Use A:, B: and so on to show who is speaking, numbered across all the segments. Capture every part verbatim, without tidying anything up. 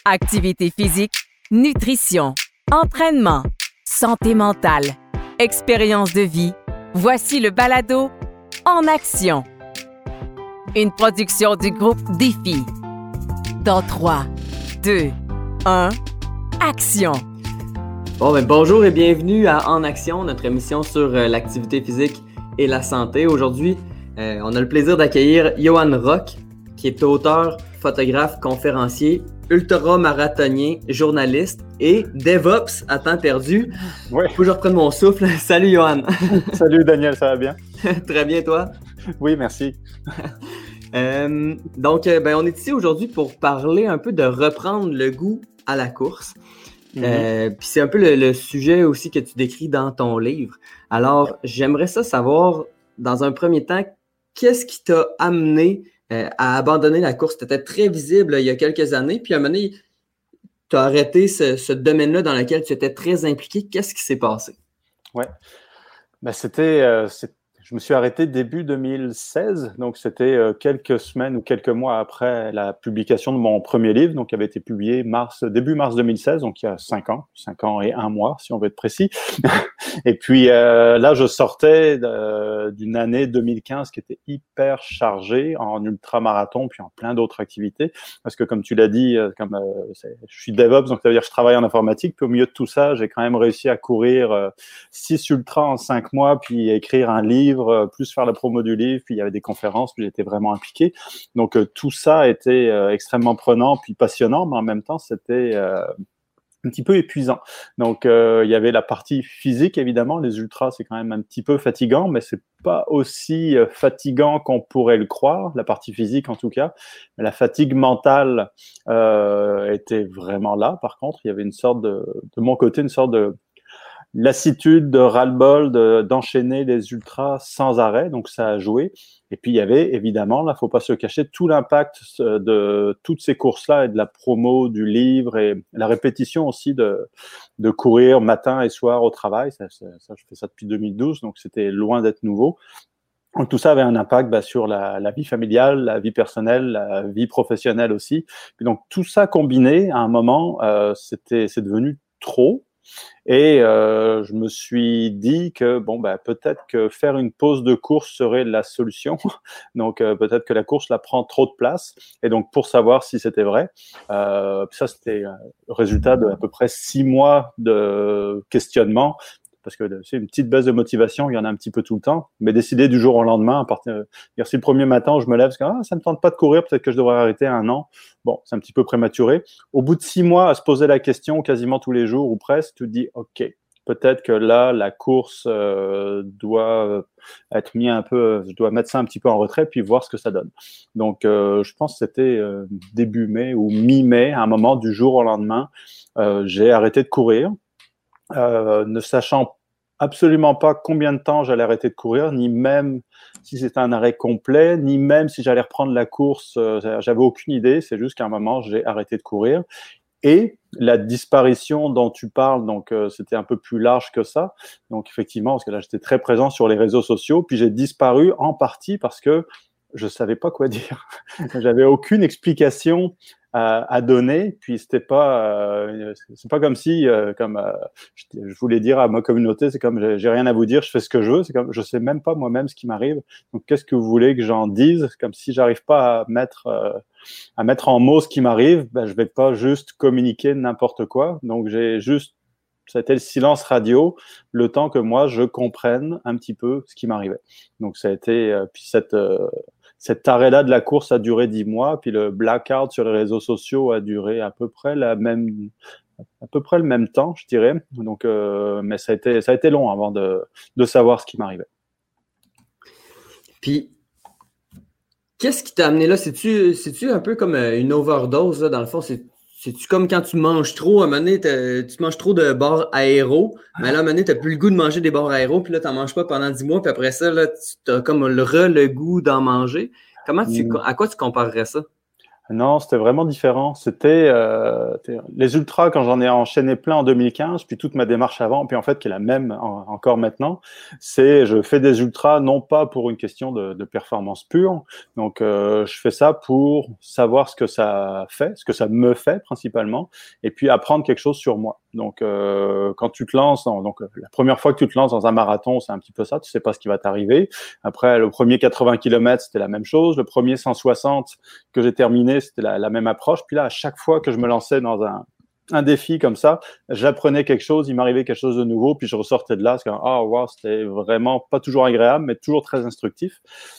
A: Activité physique, nutrition, entraînement, santé mentale, expérience de vie. Voici le balado En Action. Une production du groupe Défi. Dans trois, deux, un, action!
B: Bon, ben, bonjour et bienvenue à En Action, notre émission sur euh, l'activité physique et la santé. Aujourd'hui, euh, on a le plaisir d'accueillir Johan Rock, qui est auteur, photographe, conférencier, ultramarathonien, journaliste et DevOps à temps perdu.
C: Ouais.
B: Faut que je reprenne mon souffle. Salut Johan.
C: Salut Daniel, ça va bien?
B: Très bien, toi?
C: Oui, merci.
B: euh, donc, euh, ben, on est ici aujourd'hui pour parler un peu de reprendre le goût à la course. Mm-hmm. Euh, puis c'est un peu le, le sujet aussi que tu décris dans ton livre. Alors, j'aimerais ça savoir, dans un premier temps, qu'est-ce qui t'a amené euh, à abandonner la course? Tu étais très visible là, il y a quelques années, puis à un moment donné, tu as arrêté ce, ce domaine-là dans lequel tu étais très impliqué. Qu'est-ce qui s'est passé?
C: Ouais, ben, c'était... Euh, c'est... Je me suis arrêté début deux mille seize, donc c'était euh, quelques semaines ou quelques mois après la publication de mon premier livre, donc qui avait été publié mars, début mars deux mille seize, donc il y a cinq ans, cinq ans et un mois si on veut être précis. Et puis euh, là, je sortais de, d'une année deux mille quinze qui était hyper chargée en ultramarathon puis en plein d'autres activités, parce que comme tu l'as dit, comme euh, c'est, je suis DevOps, donc ça veut dire que je travaille en informatique. Puis au milieu de tout ça, j'ai quand même réussi à courir euh, six ultras en cinq mois, puis écrire un livre. Plus faire la promo du livre, puis il y avait des conférences, puis j'étais vraiment impliqué. Donc, euh, tout ça était euh, extrêmement prenant, puis passionnant, mais en même temps, c'était euh, un petit peu épuisant. Donc, euh, il y avait la partie physique, évidemment. Les ultras, c'est quand même un petit peu fatigant, mais c'est pas aussi euh, fatigant qu'on pourrait le croire, la partie physique en tout cas. Mais la fatigue mentale euh, était vraiment là. Par contre, il y avait une sorte de, de mon côté, une sorte de lassitude, de ras-le-bol, de, d'enchaîner les ultras sans arrêt, donc ça a joué. Et puis il y avait évidemment, là, faut pas se cacher, tout l'impact de toutes ces courses-là et de la promo du livre et la répétition aussi de, de courir matin et soir au travail. Ça, ça, ça, je fais ça depuis deux mille douze, donc c'était loin d'être nouveau. Donc tout ça avait un impact bah, sur la, la vie familiale, la vie personnelle, la vie professionnelle aussi. Et donc tout ça combiné, à un moment, euh, c'était, c'est devenu trop. Et euh, je me suis dit que bon bah peut-être que faire une pause de course serait la solution. Donc euh, peut-être que la course la prend trop de place. Et donc pour savoir si c'était vrai, euh, ça c'était le résultat de à peu près six mois de questionnement. Parce que c'est une petite baisse de motivation, il y en a un petit peu tout le temps, mais décider du jour au lendemain, à partir, si le premier matin je me lève, parce que ah, ça me tente pas de courir, peut-être que je devrais arrêter un an. Bon, c'est un petit peu prématuré. Au bout de six mois, à se poser la question quasiment tous les jours ou presque, tu te dis, ok, peut-être que là, la course euh, doit être mis un peu, je dois mettre ça un petit peu en retrait, puis voir ce que ça donne. Donc, euh, je pense que c'était euh, début mai ou mi-mai, à un moment du jour au lendemain, euh, j'ai arrêté de courir. Euh, ne sachant absolument pas combien de temps j'allais arrêter de courir, ni même si c'était un arrêt complet, ni même si j'allais reprendre la course, euh, j'avais aucune idée, c'est juste qu'à un moment, j'ai arrêté de courir. Et la disparition dont tu parles, donc euh, c'était un peu plus large que ça, donc effectivement, parce que là, j'étais très présent sur les réseaux sociaux, puis j'ai disparu en partie parce que je savais pas quoi dire. J'avais aucune explication à, à donner, puis c'était pas, euh, c'est pas comme si, euh, comme euh, je, je voulais dire à ma communauté, c'est comme j'ai, j'ai rien à vous dire, je fais ce que je veux. C'est comme je sais même pas moi-même ce qui m'arrive. Donc qu'est-ce que vous voulez que j'en dise? C'est comme si j'arrive pas à mettre euh, à mettre en mots ce qui m'arrive, ben je vais pas juste communiquer n'importe quoi. Donc j'ai juste ça a été le silence radio, le temps que moi, je comprenne un petit peu ce qui m'arrivait. Donc, ça a été... Euh, puis cette, euh, cet arrêt-là de la course a duré dix mois, puis le blackout sur les réseaux sociaux a duré à peu près la même... à peu près le même temps, je dirais. Donc, euh, mais ça a été, ça a été long avant de, de savoir ce qui m'arrivait.
B: Puis, qu'est-ce qui t'a amené là? C'est-tu, c'est-tu un peu comme une overdose, là, dans le fond? C'est... C'est-tu comme quand tu manges trop, à un moment donné, tu manges trop de barres aéro, mais là, à un moment donné, tu n'as plus le goût de manger des barres aéro, puis là, tu n'en manges pas pendant dix mois, puis après ça, là, tu as comme le re le goût d'en manger. Comment tu, mmh. À quoi tu comparerais ça?
C: Non, c'était vraiment différent. C'était euh, les ultras, quand j'en ai enchaîné plein en deux mille quinze, puis toute ma démarche avant, puis en fait qui est la même en, encore maintenant, c'est je fais des ultras non pas pour une question de, de performance pure, donc euh, je fais ça pour savoir ce que ça fait, ce que ça me fait principalement, et puis apprendre quelque chose sur moi. Donc euh, quand tu te lances, dans, donc la première fois que tu te lances dans un marathon, c'est un petit peu ça, tu sais pas ce qui va t'arriver. Après le premier quatre-vingts kilomètres, c'était la même chose. Le premier cent soixante que j'ai terminé, c'était la, la même approche. Puis là, à chaque fois que je me lançais dans un, un défi comme ça, j'apprenais quelque chose, il m'arrivait quelque chose de nouveau, puis je ressortais de là, parce que ah oh, wow, c'était vraiment pas toujours agréable, mais toujours très instructif.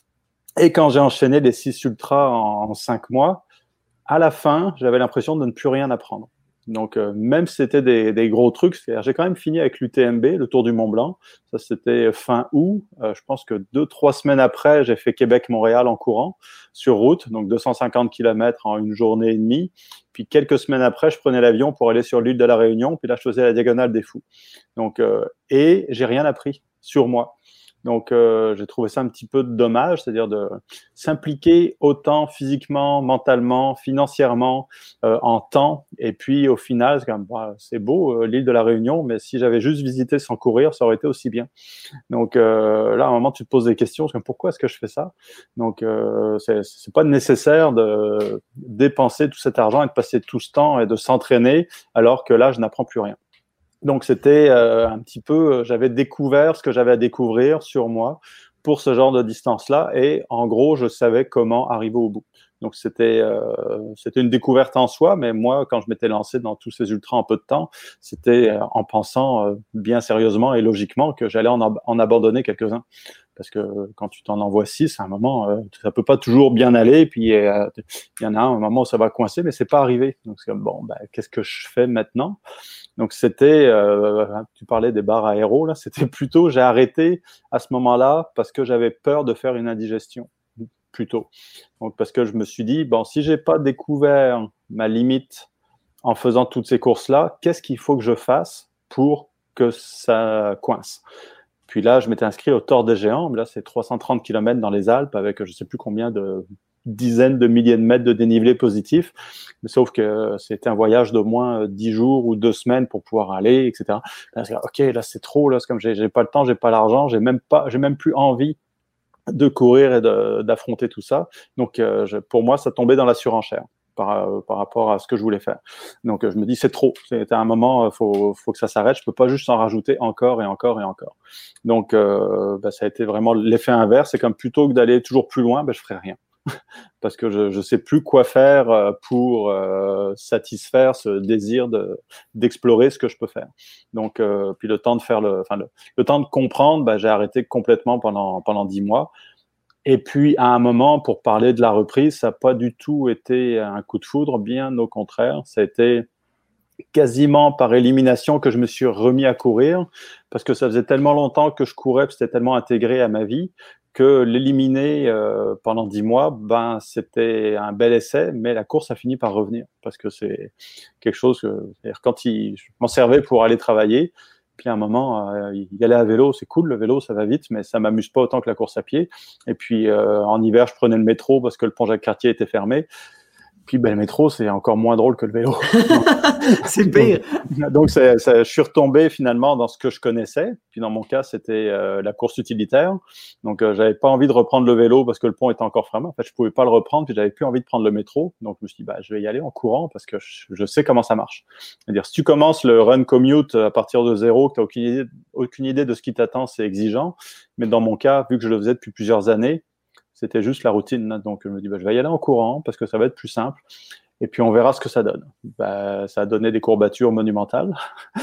C: Et quand j'ai enchaîné les six ultras en, en cinq mois, à la fin, j'avais l'impression de ne plus rien apprendre. Donc, euh, même si c'était des, des gros trucs, c'est-à-dire j'ai quand même fini avec l'U T M B, le Tour du Mont Blanc. Ça, c'était fin août. Euh, je pense que deux, trois semaines après, j'ai fait Québec-Montréal en courant sur route, donc deux cent cinquante kilomètres en une journée et demie. Puis quelques semaines après, je prenais l'avion pour aller sur l'île de la Réunion. Puis là, je faisais la diagonale des Fous. Donc, euh, et j'ai rien appris sur moi. Donc, euh, j'ai trouvé ça un petit peu dommage, c'est-à-dire de s'impliquer autant physiquement, mentalement, financièrement, euh, en temps. Et puis, au final, c'est, quand même, bah, c'est beau, euh, l'île de la Réunion, mais si j'avais juste visité sans courir, ça aurait été aussi bien. Donc, euh, là, à un moment, tu te poses des questions, comme pourquoi est-ce que je fais ça? Donc, euh, c'est, c'est pas nécessaire de dépenser tout cet argent et de passer tout ce temps et de s'entraîner, alors que là, je n'apprends plus rien. Donc, c'était euh, un petit peu, j'avais découvert ce que j'avais à découvrir sur moi pour ce genre de distance-là. Et en gros, je savais comment arriver au bout. Donc, c'était, euh, c'était une découverte en soi. Mais moi, quand je m'étais lancé dans tous ces ultras en peu de temps, c'était euh, en pensant euh, bien sérieusement et logiquement que j'allais en, ab- en abandonner quelques-uns. Parce que quand tu t'en envoies six, à un moment, euh, ça peut pas toujours bien aller. Puis, euh, il y en a un, un moment où ça va coincer, mais c'est pas arrivé. Donc, c'est comme, bon, ben, qu'est-ce que je fais maintenant? Donc, c'était, euh, tu parlais des barres aéro, là, c'était plutôt, j'ai arrêté à ce moment-là parce que j'avais peur de faire une indigestion, plutôt. Donc, parce que je me suis dit, bon, si j'ai pas découvert ma limite en faisant toutes ces courses-là, qu'est-ce qu'il faut que je fasse pour que ça coince? Puis là, je m'étais inscrit au Tour des Géants. Là, c'est trois cent trente kilomètres dans les Alpes avec je ne sais plus combien de dizaines de milliers de mètres de dénivelé positif. Mais sauf que c'était un voyage d'au moins dix jours ou deux semaines pour pouvoir aller, et cetera. Là, je dis, OK, là, c'est trop. Là, c'est comme j'ai, j'ai pas le temps, j'ai pas l'argent, j'ai même pas, j'ai même plus envie de courir et de, d'affronter tout ça. Donc, euh, je, pour moi, ça tombait dans la surenchère. Par, euh, par rapport à ce que je voulais faire. Donc, euh, je me dis, c'est trop. C'est à un moment, il faut, faut que ça s'arrête. Je peux pas juste en rajouter encore et encore et encore. Donc, euh, bah, ça a été vraiment l'effet inverse. C'est comme plutôt que d'aller toujours plus loin, bah, je ferai rien. Parce que je ne sais plus quoi faire pour euh, satisfaire ce désir de, d'explorer ce que je peux faire. Donc, euh, puis le temps de faire le, enfin le, le temps de comprendre, bah, j'ai arrêté complètement pendant pendant dix mois. Et puis, à un moment, pour parler de la reprise, ça n'a pas du tout été un coup de foudre, bien au contraire. Ça a été quasiment par élimination que je me suis remis à courir, parce que ça faisait tellement longtemps que je courais, que c'était tellement intégré à ma vie, que l'éliminer euh, pendant dix mois, ben, c'était un bel essai, mais la course a fini par revenir, parce que c'est quelque chose que, c'est-à-dire quand il, je m'en servais pour aller travailler, puis à un moment, euh, y aller à vélo, c'est cool, le vélo, ça va vite, mais ça m'amuse pas autant que la course à pied. Et puis, euh, en hiver, je prenais le métro parce que le pont Jacques-Cartier était fermé. Puis, ben, le métro, c'est encore moins drôle que le vélo.
B: C'est pire.
C: Donc, donc c'est, c'est, je suis retombé finalement dans ce que je connaissais. Puis, dans mon cas, c'était euh, la course utilitaire. Donc, euh, j'avais pas envie de reprendre le vélo parce que le pont était encore fermé. En fait, je pouvais pas le reprendre, puis j'avais plus envie de prendre le métro. Donc, je me suis dit, bah, je vais y aller en courant parce que je, je sais comment ça marche. C'est-à-dire, si tu commences le run commute à partir de zéro, que tu n'as aucune idée, aucune idée de ce qui t'attend, c'est exigeant. Mais dans mon cas, vu que je le faisais depuis plusieurs années, c'était juste la routine. Donc, je me dis, bah, je vais y aller en courant parce que ça va être plus simple. Et puis, on verra ce que ça donne. Bah, ça a donné des courbatures monumentales.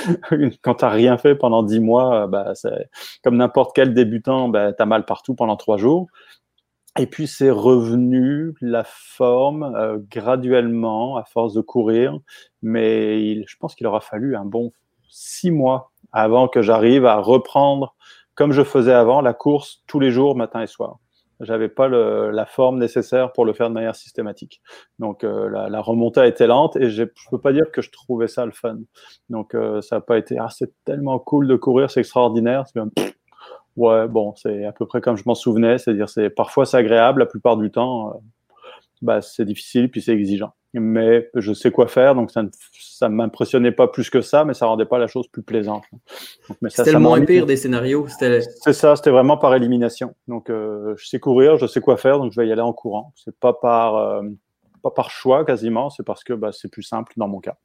C: Quand tu n'as rien fait pendant dix mois, bah, c'est, comme n'importe quel débutant, bah, tu as mal partout pendant trois jours. Et puis, c'est revenu la forme euh, graduellement, à force de courir. Mais il, je pense qu'il aura fallu un bon six mois avant que j'arrive à reprendre, comme je faisais avant, la course tous les jours, matin et soir. J'avais pas le, la forme nécessaire pour le faire de manière systématique. Donc, euh, la, la remontée a été lente et je peux pas dire que je trouvais ça le fun. Donc, euh, ça a pas été, ah, c'est tellement cool de courir, c'est extraordinaire. C'est comme, pff, ouais, bon, c'est à peu près comme je m'en souvenais. C'est-à-dire, c'est, parfois c'est agréable, la plupart du temps, euh, bah, c'est difficile puis c'est exigeant. Mais je sais quoi faire, donc ça ne ça m'impressionnait pas plus que ça, mais ça rendait pas la chose plus plaisante.
B: Donc, mais ça, c'était ça le moins mis... pire des scénarios. C'était...
C: C'est ça, c'était vraiment par élimination. Donc euh, je sais courir, je sais quoi faire, donc je vais y aller en courant. C'est pas par euh, pas par choix quasiment, c'est parce que bah, c'est plus simple dans mon cas.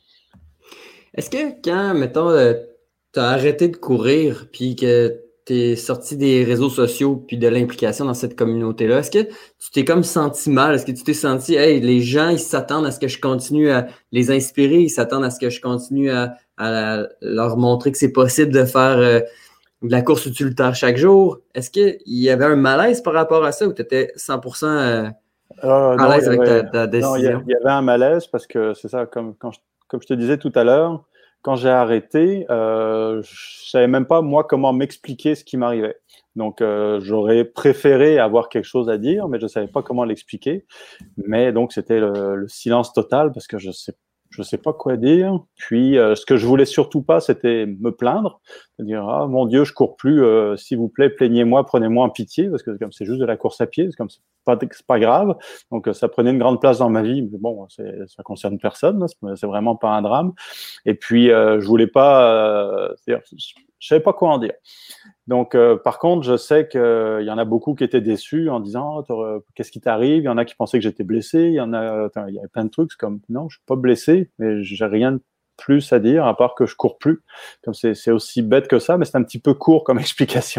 B: Est-ce que quand, mettons, euh, tu as arrêté de courir puis que tu es sorti des réseaux sociaux puis de l'implication dans cette communauté-là, est-ce que tu t'es comme senti mal? Est-ce que tu t'es senti, hey, les gens, ils s'attendent à ce que je continue à les inspirer, ils s'attendent à ce que je continue à, à leur montrer que c'est possible de faire euh, de la course utilitaire chaque jour? Est-ce qu'il y avait un malaise par rapport à ça ou tu étais cent pour cent euh, euh, à l'aise avec ta, ta décision?
C: Non, il y, y avait un malaise parce que c'est ça, comme, quand je, comme je te disais tout à l'heure, quand j'ai arrêté, euh, je savais même pas moi comment m'expliquer ce qui m'arrivait. Donc euh, j'aurais préféré avoir quelque chose à dire, mais je savais pas comment l'expliquer. Mais donc c'était le, le silence total parce que je sais je sais pas quoi dire. Puis euh, ce que je voulais surtout pas, c'était me plaindre, dire ah mon Dieu, je cours plus, euh, s'il vous plaît, plaignez-moi, prenez-moi en pitié parce que comme c'est juste de la course à pied, c'est comme c'est pas c'est pas grave. Donc ça prenait une grande place dans ma vie, mais bon, c'est, ça concerne personne, là, c'est, c'est vraiment pas un drame. Et puis euh, je voulais pas, euh, c'est-à-dire, je, je savais pas quoi en dire. Donc, euh, par contre, je sais qu'il euh, y en a beaucoup qui étaient déçus en disant oh, « Qu'est-ce qui t'arrive ?» Il y en a qui pensaient que j'étais blessé. Il y en a, il y a plein de trucs. C'est comme « Non, je suis pas blessé, mais j'ai rien de plus à dire à part que je cours plus. » Comme c'est, c'est aussi bête que ça, mais c'est un petit peu court comme explication.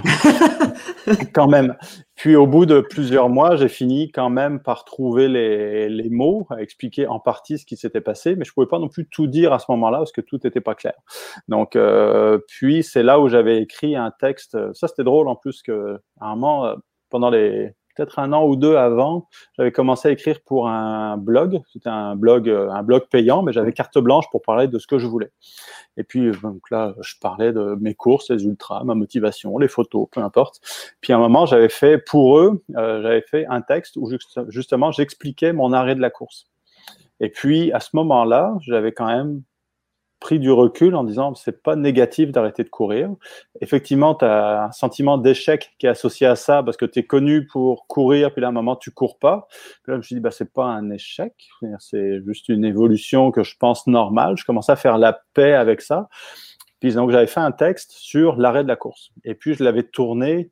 C: Quand même. Puis, au bout de plusieurs mois, j'ai fini quand même par trouver les, les mots, à expliquer en partie ce qui s'était passé, mais je pouvais pas non plus tout dire à ce moment-là parce que tout n'était pas clair. Donc, euh, puis c'est là où j'avais écrit un texte. Ça, c'était drôle en plus que, à un moment, pendant les peut-être un an ou deux avant, j'avais commencé à écrire pour un blog. C'était un blog, un blog payant, mais j'avais carte blanche pour parler de ce que je voulais. Et puis, donc là, je parlais de mes courses, les ultras, ma motivation, les photos, peu importe. Puis à un moment, j'avais fait, pour eux, euh, j'avais fait un texte où justement, j'expliquais mon arrêt de la course. Et puis, à ce moment-là, j'avais quand même pris du recul en disant c'est pas négatif d'arrêter de courir. Effectivement, tu as un sentiment d'échec qui est associé à ça parce que tu es connu pour courir, puis là, à un moment, tu cours pas. Puis là, je me suis dit, bah, c'est pas un échec, c'est juste une évolution que je pense normale. Je commençais à faire la paix avec ça. Puis donc, j'avais fait un texte sur l'arrêt de la course. Et puis, je l'avais tourné.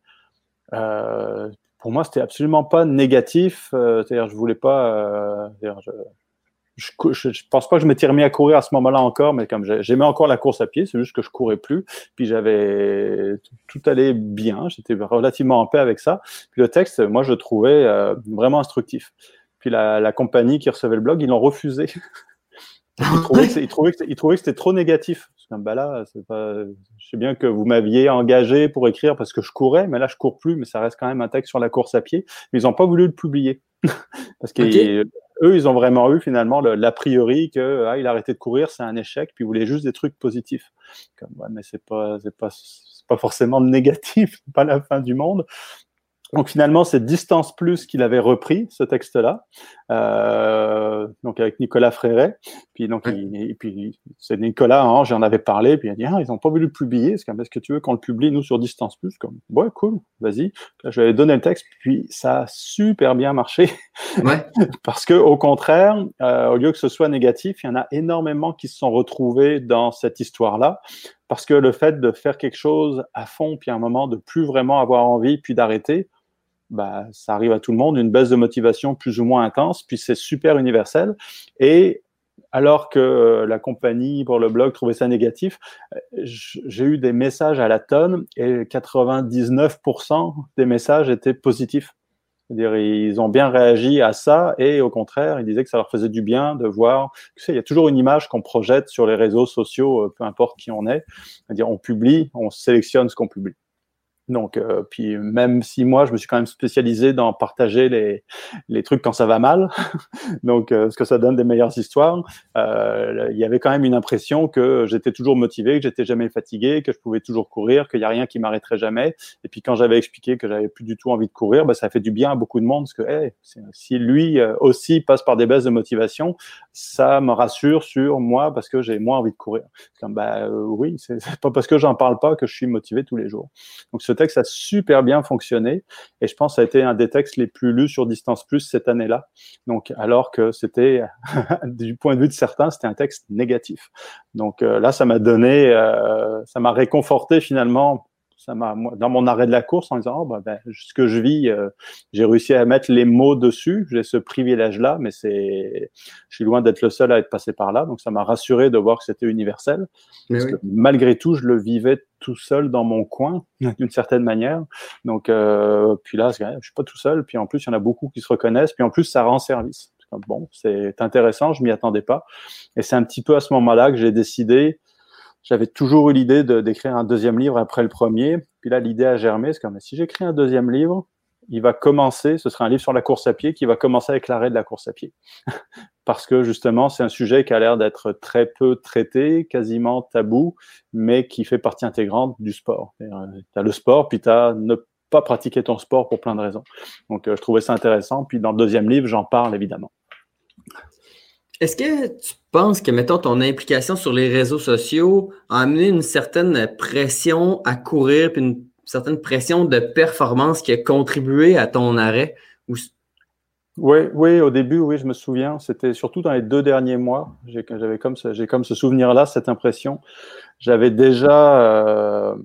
C: Euh, pour moi, c'était absolument pas négatif. Euh, c'est-à-dire, je voulais pas. Euh, c'est-à-dire, je, Je, je, je pense pas que je m'étais remis à courir à ce moment-là encore, mais comme j'aimais encore la course à pied, c'est juste que je courais plus. Puis j'avais tout, tout allait bien, j'étais relativement en paix avec ça. Puis le texte, moi, je le trouvais euh, vraiment instructif. Puis la, la compagnie qui recevait le blog, ils l'ont refusé. Ils trouvaient que, ils trouvaient que, ils trouvaient que c'était trop négatif. Comme bah là, c'est pas. Je sais bien que vous m'aviez engagé pour écrire parce que je courais, mais là je cours plus, mais ça reste quand même un texte sur la course à pied. Mais ils n'ont pas voulu le publier parce que okay. Eux, ils ont vraiment eu finalement le, l'a priori que ah, il a arrêté de courir, c'est un échec, puis ils voulaient juste des trucs positifs. Comme ouais, mais c'est pas, c'est pas, c'est pas forcément négatif, pas la fin du monde. Donc finalement, c'est Distance Plus qu'il avait repris ce texte-là, euh, donc avec Nicolas Fréret. Puis donc, il, et puis c'est Nicolas, hein, j'en avais parlé, puis il a dit ah, ils n'ont pas voulu le publier. C'est comme est-ce que tu veux qu'on le publie nous sur Distance Plus? Comme ouais, cool, vas-y. Là, je lui avais donné le texte, puis ça a super bien marché. Ouais. Parce que au contraire, euh, au lieu que ce soit négatif, il y en a énormément qui se sont retrouvés dans cette histoire-là. Parce que le fait de faire quelque chose à fond, puis à un moment de plus vraiment avoir envie, puis d'arrêter, bah, ça arrive à tout le monde, une baisse de motivation plus ou moins intense, puis c'est super universel. Et alors que la compagnie pour le blog trouvait ça négatif, j'ai eu des messages à la tonne et quatre-vingt-dix-neuf pour cent des messages étaient positifs. C'est-à-dire, ils ont bien réagi à ça et au contraire, ils disaient que ça leur faisait du bien de voir. Tu sais, il y a toujours une image qu'on projette sur les réseaux sociaux, peu importe qui on est. C'est-à-dire, on publie, on sélectionne ce qu'on publie. Donc, euh, puis même si moi, je me suis quand même spécialisé dans partager les, les trucs quand ça va mal, donc euh, ce que ça donne des meilleures histoires, euh, il y avait quand même une impression que j'étais toujours motivé, que j'étais jamais fatigué, que je pouvais toujours courir, qu'il y a rien qui m'arrêterait jamais. Et puis quand j'avais expliqué que j'avais plus du tout envie de courir, bah, ça a fait du bien à beaucoup de monde parce que hey, si lui euh, aussi passe par des baisses de motivation, ça me rassure sur moi parce que j'ai moins envie de courir. Comme bah euh, oui, c'est, c'est pas parce que j'en parle pas que je suis motivé tous les jours. Donc ce texte a super bien fonctionné et je pense que ça a été un des textes les plus lus sur Distance Plus cette année-là. Donc, alors que c'était, du point de vue de certains, c'était un texte négatif. Donc euh, là, ça m'a donné, euh, ça m'a réconforté finalement. Ça m'a, dans mon arrêt de la course, en disant, oh, bah, ben, ce que je vis, euh, j'ai réussi à mettre les mots dessus. J'ai ce privilège-là, mais c'est, je suis loin d'être le seul à être passé par là. Donc, ça m'a rassuré de voir que c'était universel. Mais parce oui. que malgré tout, je le vivais tout seul dans mon coin, d'une certaine manière. Donc, euh, puis là, je suis pas tout seul. Puis en plus, il y en a beaucoup qui se reconnaissent. Puis en plus, ça rend service. Bon, c'est intéressant. Je m'y attendais pas. Et c'est un petit peu à ce moment-là que j'ai décidé. J'avais toujours eu l'idée de, d'écrire un deuxième livre après le premier. Puis là, l'idée a germé. C'est comme, si j'écris un deuxième livre, il va commencer, ce sera un livre sur la course à pied qui va commencer avec l'arrêt de la course à pied. Parce que justement, c'est un sujet qui a l'air d'être très peu traité, quasiment tabou, mais qui fait partie intégrante du sport. Tu as le sport, puis tu as ne pas pratiquer ton sport pour plein de raisons. Donc, euh, je trouvais ça intéressant. Puis dans le deuxième livre, j'en parle évidemment.
B: Est-ce que tu penses que, mettons, ton implication sur les réseaux sociaux a amené une certaine pression à courir puis une certaine pression de performance qui a contribué à ton arrêt? Ou...
C: Oui, oui, au début, oui, je me souviens. C'était surtout dans les deux derniers mois. J'ai, j'avais comme ce, j'ai comme ce souvenir-là, cette impression. J'avais déjà, euh,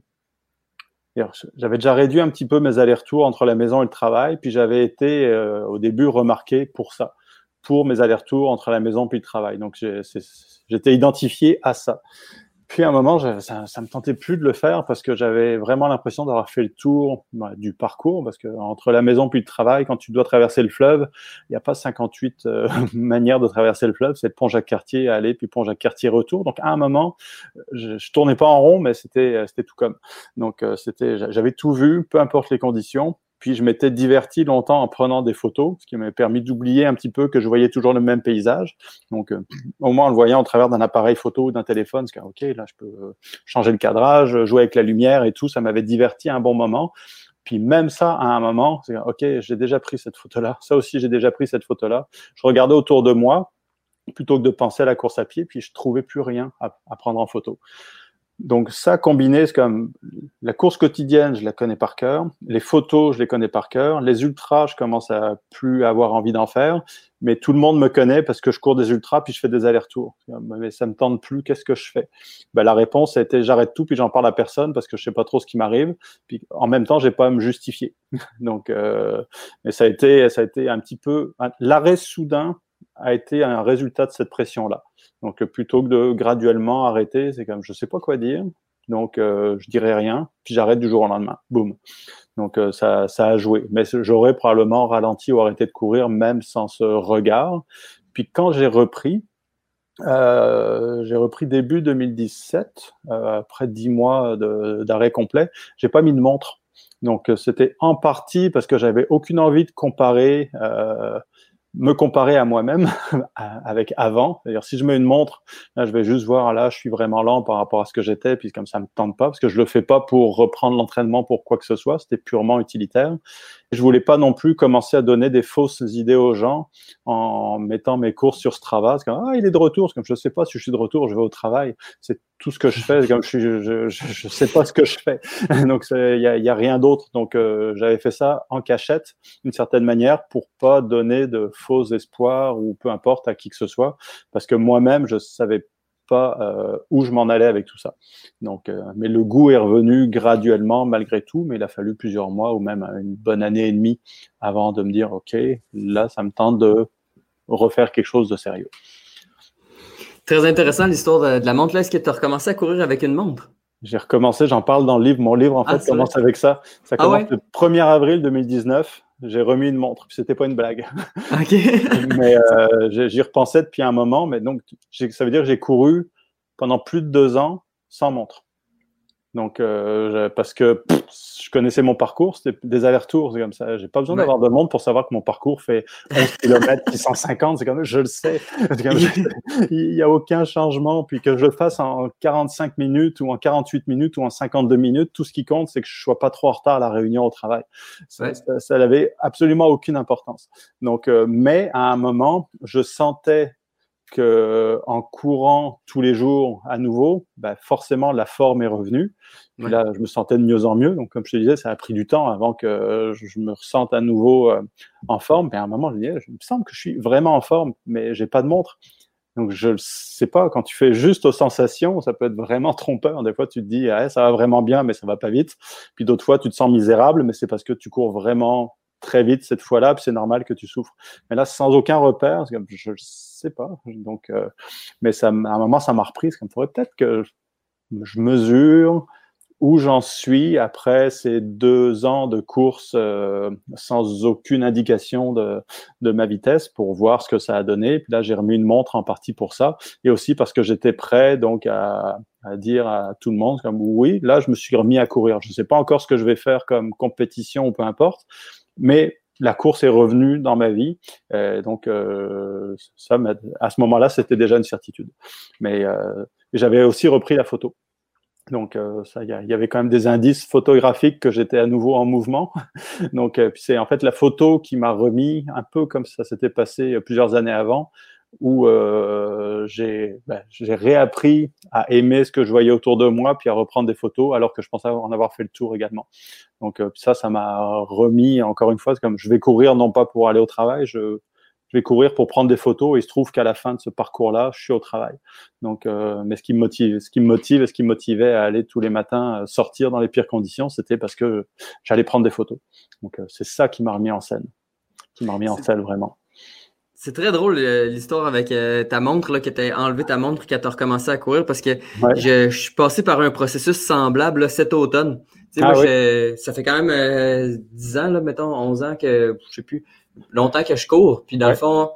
C: j'avais déjà réduit un petit peu mes allers-retours entre la maison et le travail, puis j'avais été euh, au début remarqué pour ça. pour mes allers-retours entre la maison et le travail. Donc, j'ai, c'est, j'étais identifié à ça. Puis, à un moment, ça ne me tentait plus de le faire parce que j'avais vraiment l'impression d'avoir fait le tour bah, du parcours. Parce que entre la maison et le travail, quand tu dois traverser le fleuve, il n'y a pas cinquante-huit euh, manières de traverser le fleuve. C'est Pont-Jacques-Cartier aller, puis Pont-Jacques-Cartier retour. Donc, à un moment, je ne tournais pas en rond, mais c'était, c'était tout comme. Donc, euh, c'était, j'avais tout vu, peu importe les conditions. Puis, je m'étais diverti longtemps en prenant des photos, ce qui m'a permis d'oublier un petit peu que je voyais toujours le même paysage. Donc, euh, au moins, en le voyant au travers d'un appareil photo ou d'un téléphone, c'est que, OK, là, je peux changer le cadrage, jouer avec la lumière et tout. Ça m'avait diverti à un bon moment. Puis, même ça, à un moment, c'est OK, j'ai déjà pris cette photo-là. Ça aussi, j'ai déjà pris cette photo-là. Je regardais autour de moi plutôt que de penser à la course à pied, puis je trouvais plus rien à, à prendre en photo. Donc ça combiné, c'est comme la course quotidienne, je la connais par cœur, les photos, je les connais par cœur, les ultras, je commence à plus avoir envie d'en faire, mais tout le monde me connaît parce que je cours des ultras puis je fais des allers-retours. Mais ça me tente plus, qu'est-ce que je fais? Ben, la réponse a été j'arrête tout puis j'en parle à personne parce que je sais pas trop ce qui m'arrive. Puis en même temps, j'ai pas à me justifier. Donc, euh, mais ça a été, ça a été un petit peu l'arrêt soudain a été un résultat de cette pression-là. Donc, plutôt que de graduellement arrêter, c'est comme je sais pas quoi dire, donc euh, je dirai rien, puis j'arrête du jour au lendemain. Boum. Donc, euh, ça, ça a joué. Mais j'aurais probablement ralenti ou arrêté de courir, même sans ce regard. Puis quand j'ai repris, euh, j'ai repris début deux mille dix-sept, euh, après dix mois de, d'arrêt complet, j'ai pas mis de montre. Donc, c'était en partie parce que j'avais aucune envie de comparer... Euh, me comparer à moi-même avec avant. C'est-à-dire, si je mets une montre, là, je vais juste voir, là, je suis vraiment lent par rapport à ce que j'étais, puis comme ça me tente pas, parce que je le fais pas pour reprendre l'entraînement pour quoi que ce soit, c'était purement utilitaire. Je voulais pas non plus commencer à donner des fausses idées aux gens en mettant mes courses sur Strava. C'est comme, ah, il est de retour. C'est comme, je sais pas si je suis de retour, je vais au travail. C'est tout ce que je fais. C'est comme, je suis, je, je, je sais pas ce que je fais. Donc, il y a, y a rien d'autre. Donc, euh, j'avais fait ça en cachette, d'une certaine manière, pour pas donner de faux espoirs ou peu importe à qui que ce soit. Parce que moi-même, je savais pas euh, où je m'en allais avec tout ça. Donc, euh, mais le goût est revenu graduellement malgré tout, mais il a fallu plusieurs mois ou même une bonne année et demie avant de me dire, OK, là, ça me tente de refaire quelque chose de sérieux.
B: Très intéressant l'histoire de, de la montre. Là, est-ce que tu as recommencé à courir avec une montre?
C: J'ai recommencé, j'en parle dans le livre. Mon livre, en fait, ah, commence vrai? avec ça. Ça commence ah ouais? le premier avril deux mille dix-neuf. J'ai remis une montre, puis c'était pas une blague.
B: OK.
C: mais euh, j'y repensais depuis un moment, mais donc ça veut dire que j'ai couru pendant plus de deux ans sans montre. Donc, euh, parce que pff, je connaissais mon parcours, c'était des allers-retours, c'est comme ça. J'ai pas besoin ouais. d'avoir de montre pour savoir que mon parcours fait onze kilomètres puis cent cinquante, c'est comme je le sais. Comme, il n'y a aucun changement. Puis que je le fasse en quarante-cinq minutes ou en quarante-huit minutes ou en cinquante-deux minutes, tout ce qui compte, c'est que je sois pas trop en retard à la réunion au travail. Ça, ouais. ça, ça n'avait absolument aucune importance. Donc, euh, mais à un moment, je sentais qu'en courant tous les jours à nouveau, bah, forcément, la forme est revenue. Puis
B: Ouais.
C: là, je me sentais de mieux en mieux. Donc, comme je te disais, ça a pris du temps avant que je me ressente à nouveau euh, en forme. Et à un moment, je me disais, il me semble que je suis vraiment en forme, mais j'ai pas de montre. Donc, je ne sais pas, quand tu fais juste aux sensations, ça peut être vraiment trompeur. Des fois, tu te dis, ah, ça va vraiment bien, mais ça va pas vite. Puis d'autres fois, tu te sens misérable, mais c'est parce que tu cours vraiment très vite cette fois-là, puis c'est normal que tu souffres. Mais là, sans aucun repère, c'est comme, je ne sais pas. Donc, euh, mais ça, à un moment, ça m'a repris. C'est comme, il faudrait peut-être que je mesure où j'en suis après ces deux ans de course euh, sans aucune indication de, de ma vitesse pour voir ce que ça a donné. Puis là, j'ai remis une montre en partie pour ça et aussi parce que j'étais prêt donc à, à dire à tout le monde comme oui, là, je me suis remis à courir. Je ne sais pas encore ce que je vais faire comme compétition ou peu importe, mais la course est revenue dans ma vie. Euh, donc, euh, ça, à ce moment-là, c'était déjà une certitude. Mais euh, j'avais aussi repris la photo. Donc, euh, ça, il y, y avait quand même des indices photographiques que j'étais à nouveau en mouvement. Donc, euh, puis c'est en fait la photo qui m'a remis un peu comme ça s'était passé plusieurs années avant, où euh, j'ai, ben, j'ai réappris à aimer ce que je voyais autour de moi, puis à reprendre des photos, alors que je pensais en avoir fait le tour également. Donc, euh, ça, ça m'a remis encore une fois, c'est comme je vais courir non pas pour aller au travail, je Je vais courir pour prendre des photos et il se trouve qu'à la fin de ce parcours-là, je suis au travail. Donc, euh, mais ce qui me motive, ce qui me motive et ce qui me motivait à aller tous les matins euh, sortir dans les pires conditions, c'était parce que j'allais prendre des photos. Donc, euh, c'est ça qui m'a remis en scène, qui m'a remis en
B: C'est-
C: scène vraiment.
B: C'est très drôle euh, l'histoire avec euh, ta montre, là, que tu as enlevé ta montre et que tu as recommencé à courir parce que
C: Ouais.
B: je, je suis passé par un processus semblable là, cet automne. Tu sais,
C: Ah
B: moi,
C: oui.
B: je- ça fait quand même euh, dix ans, là, mettons, onze ans que je sais plus, longtemps que je cours. Puis dans le
C: Ouais.
B: fond,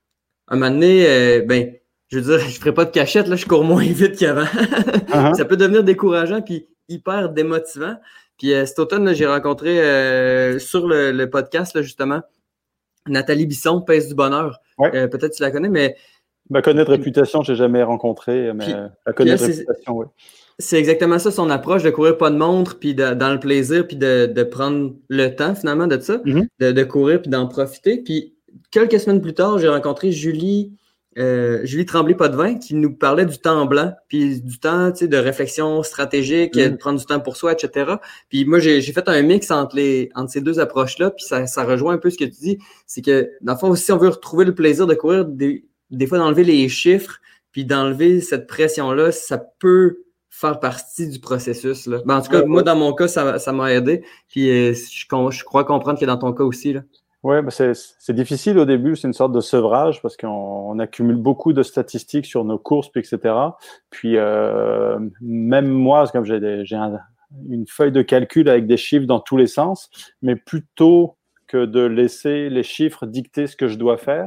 B: un moment donné, euh, ben, je veux dire, je ferai pas de cachette, là, je cours moins vite qu'avant.
C: Uh-huh.
B: Ça peut devenir décourageant puis hyper démotivant. Puis euh, cet automne, là, j'ai rencontré euh, sur le, le podcast, là, justement, Nathalie Bisson, Pèse du bonheur.
C: Ouais.
B: Euh, peut-être tu la connais, mais
C: Je la connais de réputation, je l'ai jamais rencontrée, mais
B: puis,
C: je la
B: puis
C: connais
B: elle,
C: de
B: c'est,
C: réputation, oui.
B: c'est exactement ça son approche, de courir pas de montre, puis de- dans le plaisir, puis de, de prendre le temps finalement de ça,
C: Mm-hmm.
B: de, de courir, puis d'en profiter. Puis quelques semaines plus tard, j'ai rencontré Julie, euh, Julie Tremblay-Potvin qui nous parlait du temps blanc, puis du temps, tu sais, de réflexion stratégique,
C: Mm.
B: de prendre du temps pour soi, et cetera. Puis moi, j'ai, j'ai fait un mix entre, les, entre ces deux approches-là, puis ça, ça rejoint un peu ce que tu dis. C'est que, dans le fond, si on veut retrouver le plaisir de courir, des, des fois d'enlever les chiffres, puis d'enlever cette pression-là, ça peut faire partie du processus. Là. Ben, en tout cas,
C: Ouais,
B: moi,
C: ouais.
B: dans mon cas, ça, ça m'a aidé. Puis euh, je, je crois comprendre que dans ton cas aussi. Là.
C: Ouais, bah c'est, c'est difficile au début, c'est une sorte de sevrage parce qu'on on accumule beaucoup de statistiques sur nos courses, puis et cetera. Puis euh, même moi, c'est comme j'ai, des, j'ai un, une feuille de calcul avec des chiffres dans tous les sens, mais plutôt que de laisser les chiffres dicter ce que je dois faire,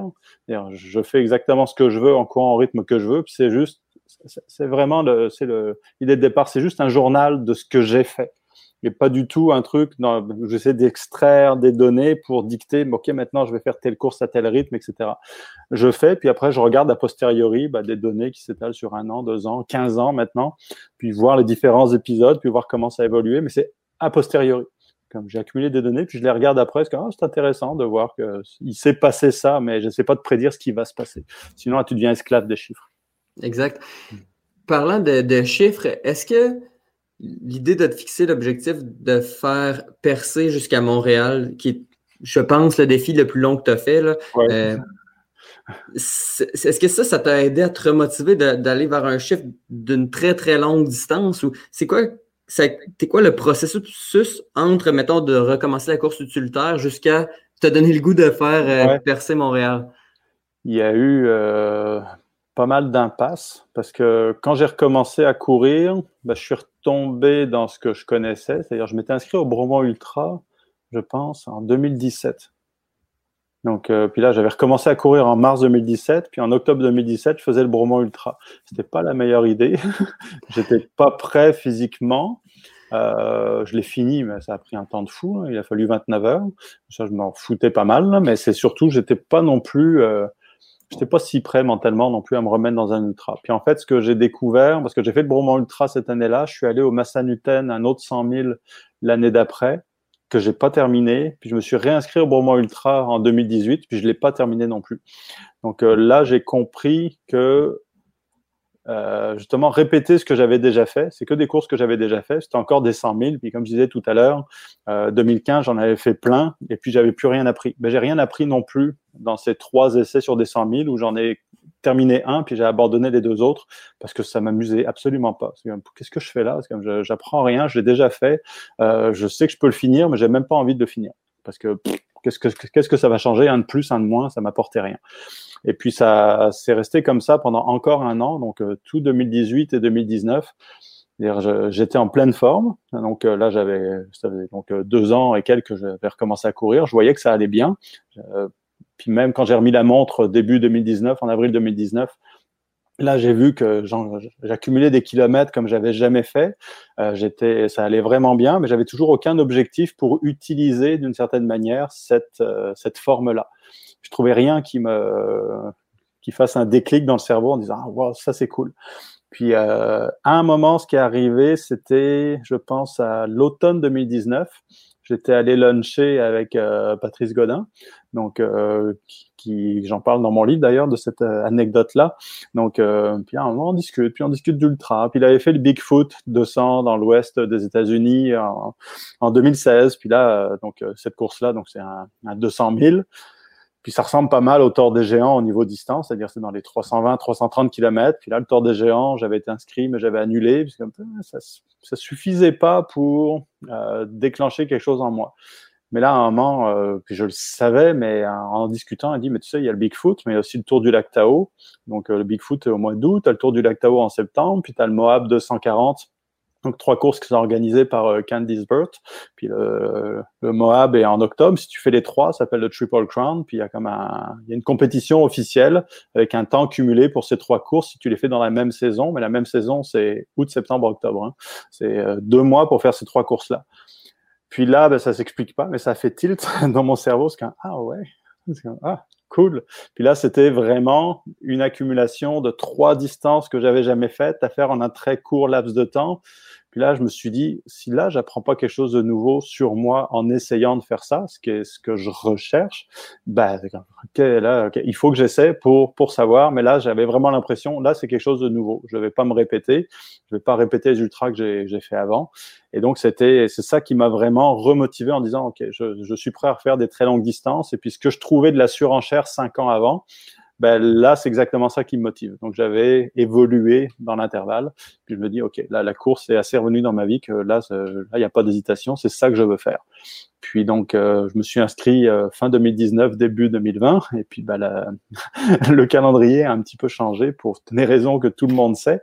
C: je fais exactement ce que je veux en courant au rythme que je veux, puis c'est juste, c'est vraiment le, c'est le, l'idée de départ, c'est juste un journal de ce que j'ai fait. Et pas du tout un truc dans, où j'essaie d'extraire des données pour dicter, ok, maintenant je vais faire telle course à tel rythme, et cetera. Je fais, puis après je regarde a posteriori bah, des données qui s'étalent sur un an, deux ans, quinze ans maintenant, puis voir les différents épisodes, puis voir comment ça a évolué, mais c'est a posteriori. Comme j'ai accumulé des données, puis je les regarde après, c'est, oh, c'est intéressant de voir qu'il s'est passé ça, mais je ne sais pas de prédire ce qui va se passer. Sinon, là, tu deviens esclave des chiffres.
B: Exact. Parlant de, de chiffres, est-ce que l'idée de te fixer l'objectif de faire percer jusqu'à Montréal, qui est, je pense, le défi le plus long que tu as fait, là,
C: Ouais.
B: euh, c'est, est-ce que ça, ça t'a aidé à te remotiver de, d'aller vers un chiffre d'une très, très longue distance? Ou c'est quoi, c'est, c'est quoi le processus entre, mettons, de recommencer la course utilitaire jusqu'à te donner le goût de faire euh,
C: Ouais.
B: percer Montréal?
C: Il y a eu euh, pas mal d'impasses parce que quand j'ai recommencé à courir, ben, je suis retombé dans ce que je connaissais. C'est-à-dire, je m'étais inscrit au Bromont Ultra, je pense, en deux mille dix-sept. Donc, euh, puis là, j'avais recommencé à courir en mars deux mille dix-sept, puis en octobre deux mille dix-sept, je faisais le Bromont Ultra. C'était pas la meilleure idée. J'étais pas prêt physiquement. Euh, je l'ai fini, mais ça a pris un temps de fou. Hein. Il a fallu vingt-neuf heures. Ça, je m'en foutais pas mal, là, mais c'est surtout, j'étais pas non plus, euh, j'étais pas si prêt mentalement non plus à me remettre dans un ultra. Puis en fait, ce que j'ai découvert, parce que j'ai fait le Bromont Ultra cette année-là, je suis allé au Massanutten, un autre cent mille l'année d'après. que j'ai pas terminé. Puis je me suis réinscrit au Bromont Ultra en deux mille dix-huit, puis je l'ai pas terminé non plus. Donc euh, là, j'ai compris que euh, justement répéter ce que j'avais déjà fait, c'est que des courses que j'avais déjà fait. C'était encore des cent mille. Puis comme je disais tout à l'heure, euh, deux mille quinze, j'en avais fait plein, et puis j'avais plus rien appris. Mais j'ai rien appris non plus dans ces trois essais sur des cent mille où j'en ai terminé un, puis j'ai abandonné les deux autres parce que ça m'amusait absolument pas. C'est comme, qu'est-ce que je fais là? C'est comme, je, j'apprends rien, je l'ai déjà fait. Euh, je sais que je peux le finir, mais j'ai même pas envie de le finir parce que pff, qu'est-ce que qu'est-ce que ça va changer? Un de plus, un de moins, ça m'apportait rien. Et puis ça c'est resté comme ça pendant encore un an, donc euh, tout deux mille dix-huit et deux mille dix-neuf. C'est-à-dire, je, j'étais en pleine forme, donc euh, là j'avais, ça faisait donc euh, deux ans et quelques que j'avais recommencé à courir. Je voyais que ça allait bien. Euh, Puis même quand j'ai remis la montre début deux mille dix-neuf, en avril deux mille dix-neuf, là j'ai vu que j'accumulais des kilomètres comme j'avais jamais fait. Euh, j'étais, ça allait vraiment bien, mais j'avais toujours aucun objectif pour utiliser d'une certaine manière cette euh, cette forme-là. Je trouvais rien qui me qui fasse un déclic dans le cerveau en disant ah wow, ça c'est cool. Puis euh, à un moment, ce qui est arrivé, c'était, je pense, à l'automne deux mille dix-neuf. J'étais allé luncher avec euh, Patrice Godin, donc euh, qui, qui j'en parle dans mon livre d'ailleurs de cette euh, anecdote-là. Donc euh, puis à un moment on discute, puis on discute d'ultra. Puis il avait fait le Bigfoot deux cents dans l'ouest des États-Unis en, en deux mille seize. Puis là euh, donc euh, cette course-là, donc c'est un, un deux cent mille. Puis ça ressemble pas mal au Tour des Géants au niveau distance, c'est-à-dire c'est dans les trois cent vingt, trois cent trente kilomètres. Puis là, le Tour des Géants, j'avais été inscrit, mais j'avais annulé, parce que ça, ça suffisait pas pour euh, déclencher quelque chose en moi. Mais là, à un moment, euh, puis je le savais, mais en, en discutant, il dit, mais tu sais, il y a le Bigfoot, mais il y a aussi le Tour du Lac Tao. Donc euh, le Bigfoot est au mois d'août, tu as le Tour du Lac Tao en septembre, puis tu as le Moab deux cent quarante. Donc, trois courses qui sont organisées par euh, Candice Burt. Puis le, le Moab est en octobre. Si tu fais les trois, ça s'appelle le Triple Crown. Puis il y a comme un, il y a une compétition officielle avec un temps cumulé pour ces trois courses si tu les fais dans la même saison. Mais la même saison, c'est août, septembre, octobre. Hein. C'est euh, deux mois pour faire ces trois courses-là. Puis là, ben, ça s'explique pas, mais ça fait tilt dans mon cerveau. C'est comme, ah ouais, c'est comme, ah, cool. Puis là, c'était vraiment une accumulation de trois distances que j'avais jamais faites à faire en un très court laps de temps. Puis là, je me suis dit, si là, j'apprends pas quelque chose de nouveau sur moi en essayant de faire ça, ce qui est ce que je recherche, ben, okay, là, okay, il faut que j'essaie pour, pour savoir. Mais là, j'avais vraiment l'impression, là, c'est quelque chose de nouveau. Je vais pas me répéter. Je vais pas répéter les ultras que j'ai, j'ai fait avant. Et donc, c'était, c'est ça qui m'a vraiment remotivé en disant, OK, je, je suis prêt à refaire des très longues distances. Et puis, ce que je trouvais de la surenchère cinq ans avant, ben là, c'est exactement ça qui me motive. Donc, j'avais évolué dans l'intervalle. Puis, je me dis, OK, là, la course est assez revenue dans ma vie que là, il n'y a pas d'hésitation. C'est ça que je veux faire. Puis, donc, euh, je me suis inscrit euh, fin deux mille dix-neuf, début deux mille vingt. Et puis, ben, la, le calendrier a un petit peu changé pour des raisons que tout le monde sait.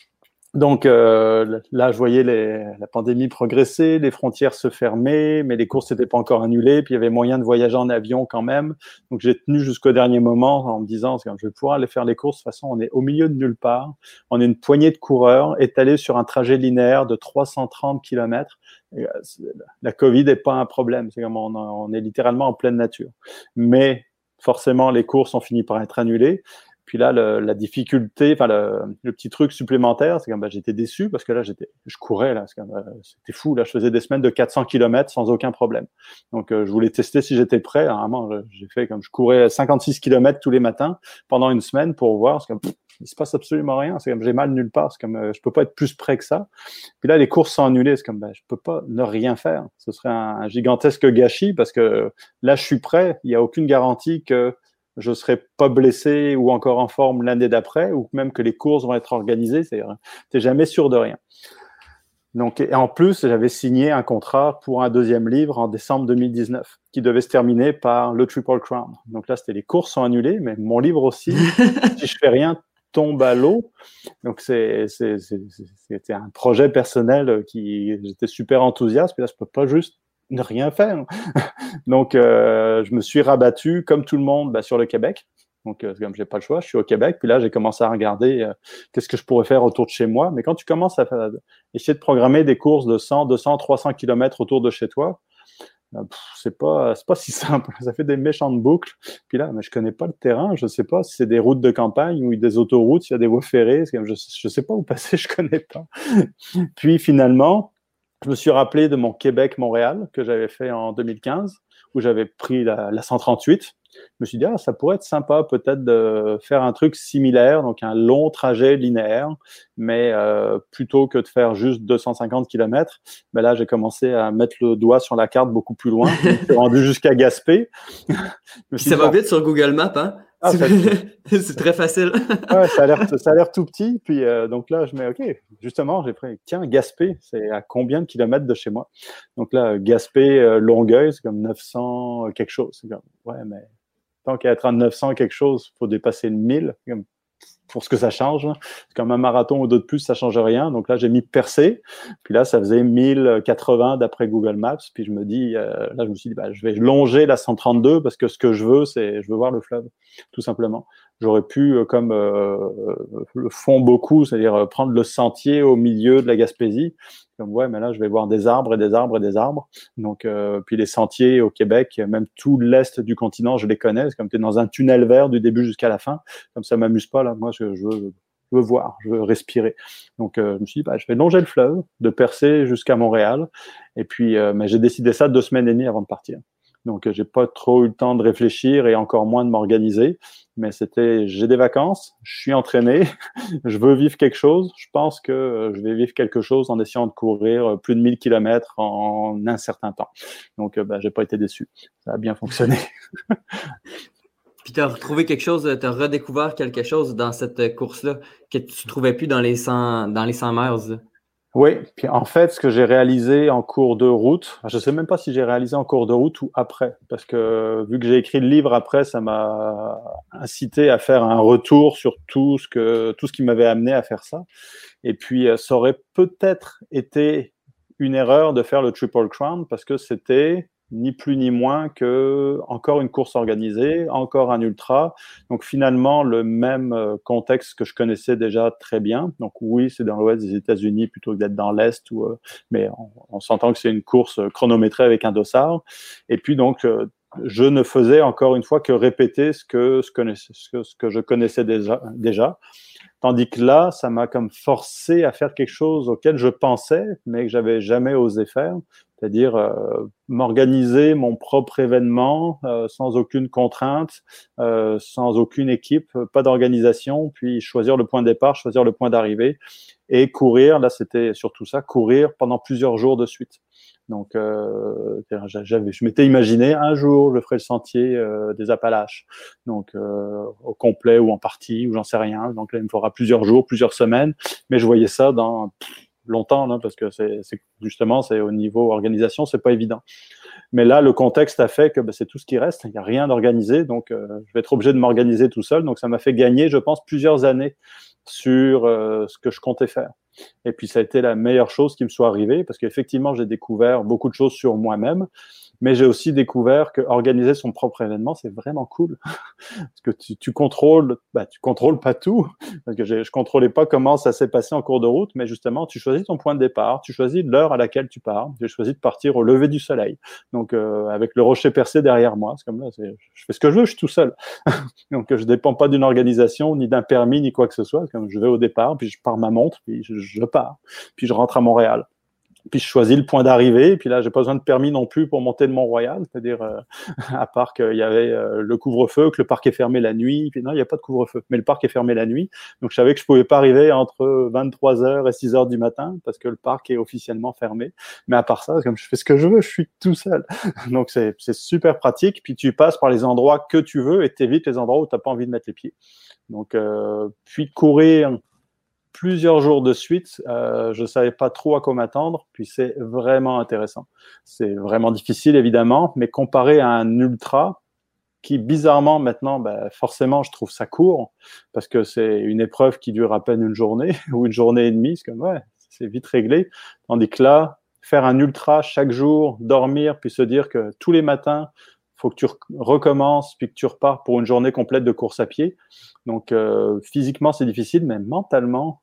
C: Donc euh, là, je voyais les, la pandémie progresser, les frontières se fermer, mais les courses n'étaient pas encore annulées, puis il y avait moyen de voyager en avion quand même. Donc j'ai tenu jusqu'au dernier moment en me disant, je vais pouvoir aller faire les courses. De toute façon, on est au milieu de nulle part. On est une poignée de coureurs étalés sur un trajet linéaire de trois cent trente kilomètres. Et, la Covid n'est pas un problème. C'est comme on, on est littéralement en pleine nature. Mais forcément, les courses ont fini par être annulées. Puis là, le, la difficulté, enfin le, le petit truc supplémentaire, c'est que ben, j'étais déçu parce que là, j'étais, je courais là, c'est comme, c'était fou. Là, je faisais des semaines de quatre cents kilomètres sans aucun problème. Donc, euh, je voulais tester si j'étais prêt. Vraiment, j'ai fait comme je courais cinquante-six kilomètres tous les matins pendant une semaine pour voir. C'est comme, pff, il se passe absolument rien. C'est comme j'ai mal nulle part. C'est comme euh, je peux pas être plus près que ça. Puis là, les courses sont annulées. C'est comme ben, je peux pas ne rien faire. Ce serait un, un gigantesque gâchis parce que là, je suis prêt. Il y a aucune garantie que je serai pas blessé ou encore en forme l'année d'après, ou même que les courses vont être organisées. C'est, t'es jamais sûr de rien. Donc, et en plus, j'avais signé un contrat pour un deuxième livre en décembre deux mille dix-neuf, qui devait se terminer par le Triple Crown. Donc là, c'était les courses sont annulées, mais mon livre aussi, si je fais rien, tombe à l'eau. Donc c'est, c'est, c'est, c'était un projet personnel qui, j'étais super enthousiaste. Puis là, je peux pas juste ne rien faire. Donc, euh, je me suis rabattu, comme tout le monde, bah, sur le Québec. Donc, euh, comme j'ai pas le choix, je suis au Québec. Puis là, j'ai commencé à regarder euh, qu'est-ce que je pourrais faire autour de chez moi. Mais quand tu commences à faire, essayer de programmer des courses de cent, deux cents, trois cents kilomètres autour de chez toi, euh, pff, c'est pas, c'est pas si simple. Ça fait des méchantes boucles. Puis là, mais je connais pas le terrain. Je sais pas si c'est des routes de campagne ou des autoroutes, s'il y a des voies ferrées. C'est comme, je, je sais pas où passer, je connais pas. Puis finalement, je me suis rappelé de mon Québec-Montréal que j'avais fait en deux mille quinze, où j'avais pris la, la cent trente-huit. Je me suis dit, ah, ça pourrait être sympa peut-être de faire un truc similaire, donc un long trajet linéaire, mais euh, plutôt que de faire juste deux cent cinquante kilomètres, ben là, j'ai commencé à mettre le doigt sur la carte beaucoup plus loin. Je suis rendu jusqu'à Gaspé.
B: Ça va vite sur Google Maps, hein? Ah, c'est, c'est très facile.
C: Ouais, ça a l'air, ça a l'air tout petit. Puis euh, donc là, je mets, OK, justement, j'ai pris, tiens, Gaspé, c'est à combien de kilomètres de chez moi? Donc là, Gaspé, euh, Longueuil, c'est comme neuf cents quelque chose. C'est comme, ouais, mais tant qu'à être à neuf cents quelque chose, il faut dépasser le mille. Comme, pour ce que ça change. C'est comme un marathon ou deux de plus, ça change rien. Donc là, j'ai mis Percé. Puis là, ça faisait mille quatre-vingts d'après Google Maps. Puis je me dis, euh, là, je me suis dit, bah, je vais longer la cent trente-deux parce que ce que je veux, c'est, je veux voir le fleuve, tout simplement. J'aurais pu, euh, comme euh, le font beaucoup, c'est-à-dire euh, prendre le sentier au milieu de la Gaspésie. Comme, ouais, mais là, je vais voir des arbres et des arbres et des arbres. Donc, euh, puis les sentiers au Québec, même tout l'est du continent, je les connais. C'est comme tu es dans un tunnel vert du début jusqu'à la fin. Comme ça m'amuse pas, là. Moi, je, je, veux, je veux voir, je veux respirer. Donc, euh, je me suis dit, bah, je vais longer le fleuve, de Percé jusqu'à Montréal. Et puis, euh, mais j'ai décidé ça deux semaines et demie avant de partir. Donc, j'ai pas trop eu le temps de réfléchir et encore moins de m'organiser. Mais c'était, j'ai des vacances, je suis entraîné, je veux vivre quelque chose. Je pense que je vais vivre quelque chose en essayant de courir plus de mille kilomètres en un certain temps. Donc, ben, j'ai pas été déçu. Ça a bien fonctionné.
B: Puis tu as retrouvé quelque chose, tu as redécouvert quelque chose dans cette course-là que tu trouvais plus dans les cent, dans les cent miles.
C: Oui, puis en fait, ce que j'ai réalisé en cours de route, je ne sais même pas si j'ai réalisé en cours de route ou après, parce que vu que j'ai écrit le livre après, ça m'a incité à faire un retour sur tout ce que tout ce qui m'avait amené à faire ça. Et puis, ça aurait peut-être été une erreur de faire le Triple Crown parce que c'était ni plus ni moins que encore une course organisée, encore un ultra. Donc finalement, le même contexte que je connaissais déjà très bien. Donc oui, c'est dans l'ouest des États-Unis plutôt que d'être dans l'est, ou, euh, mais on, on s'entend que c'est une course chronométrée avec un dossard. Et puis donc, euh, je ne faisais encore une fois que répéter ce que, ce que, ce que, ce que je connaissais déjà, déjà. Tandis que là, ça m'a comme forcé à faire quelque chose auquel je pensais, mais que j'avais jamais osé faire, c'est-à-dire euh, m'organiser mon propre événement euh, sans aucune contrainte, euh, sans aucune équipe, pas d'organisation, puis choisir le point de départ, choisir le point d'arrivée et courir. Là, c'était surtout ça, courir pendant plusieurs jours de suite. Donc, euh, j'avais, je m'étais imaginé un jour, je ferai le sentier euh, des Appalaches, donc euh, au complet ou en partie, ou j'en sais rien. Donc là, il me faudra plusieurs jours, plusieurs semaines, mais je voyais ça dans pff, longtemps, là, parce que c'est, c'est justement, c'est au niveau organisation, c'est pas évident. Mais là, le contexte a fait que ben, c'est tout ce qui reste. Il n'y a rien d'organisé, donc euh, je vais être obligé de m'organiser tout seul. Donc ça m'a fait gagner, je pense, plusieurs années sur euh, ce que je comptais faire. Et puis, ça a été la meilleure chose qui me soit arrivée parce qu'effectivement, j'ai découvert beaucoup de choses sur moi-même, mais j'ai aussi découvert que organiser son propre événement, c'est vraiment cool. Parce que tu, tu contrôles, bah, tu contrôles pas tout. Parce que je, je contrôlais pas comment ça s'est passé en cours de route, mais justement, tu choisis ton point de départ, tu choisis l'heure à laquelle tu pars. J'ai choisi de partir au lever du soleil. Donc, euh, avec le rocher percé derrière moi. C'est comme là, c'est, je fais ce que je veux, je suis tout seul. Donc, je dépends pas d'une organisation, ni d'un permis, ni quoi que ce soit. Comme je vais au départ, puis je pars ma montre, puis je, je pars. Puis je rentre à Montréal. Puis je choisis le point d'arrivée, et puis là, j'ai pas besoin de permis non plus pour monter le Mont-Royal, c'est-à-dire euh, à part qu'il y avait euh, le couvre-feu, que le parc est fermé la nuit, puis non, il n'y a pas de couvre-feu, mais le parc est fermé la nuit, donc je savais que je pouvais pas arriver entre vingt-trois heures et six heures du matin, parce que le parc est officiellement fermé, mais à part ça, comme je fais ce que je veux, je suis tout seul, donc c'est, c'est super pratique, puis tu passes par les endroits que tu veux, et t'évites les endroits où t'as pas envie de mettre les pieds. Donc, euh, puis courir plusieurs jours de suite, euh, je savais pas trop à quoi m'attendre, puis c'est vraiment intéressant. C'est vraiment difficile, évidemment, mais comparé à un ultra, qui bizarrement maintenant, ben, forcément, je trouve ça court, parce que c'est une épreuve qui dure à peine une journée, ou une journée et demie, c'est comme, ouais, c'est vite réglé, tandis que là, faire un ultra chaque jour, dormir, puis se dire que tous les matins, faut que tu recommences, puis que tu repars pour une journée complète de course à pied. Donc, euh, physiquement, c'est difficile, mais mentalement,